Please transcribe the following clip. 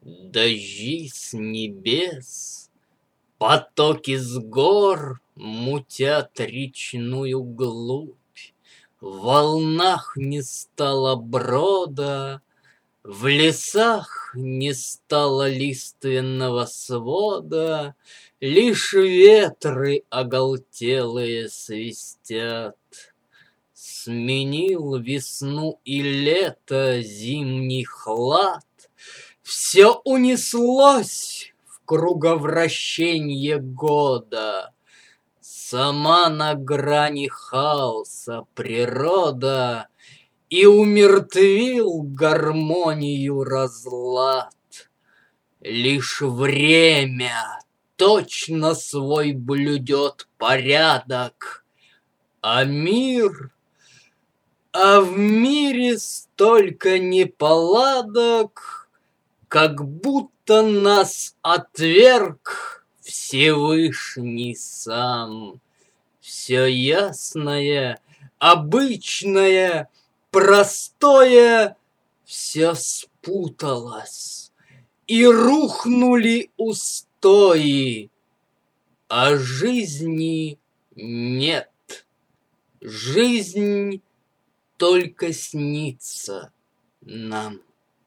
Дожди с небес, потоки с гор мутят речную глубь. В волнах не стало брода, в лесах не стало лиственного свода, лишь ветры оголтелые свистят. Сменил весну и лето зимний хлад, все унеслось в круговращенье года. Сама на грани хаоса природа, и умертвил гармонию разлад. Лишь время точно свой блюдет порядок, а в мире столько неполадок, как будто нас отверг Всевышний сам. Все ясное, обычное, простое, все спуталось, и рухнули устои, а жизни нет. Жизнь только снится нам.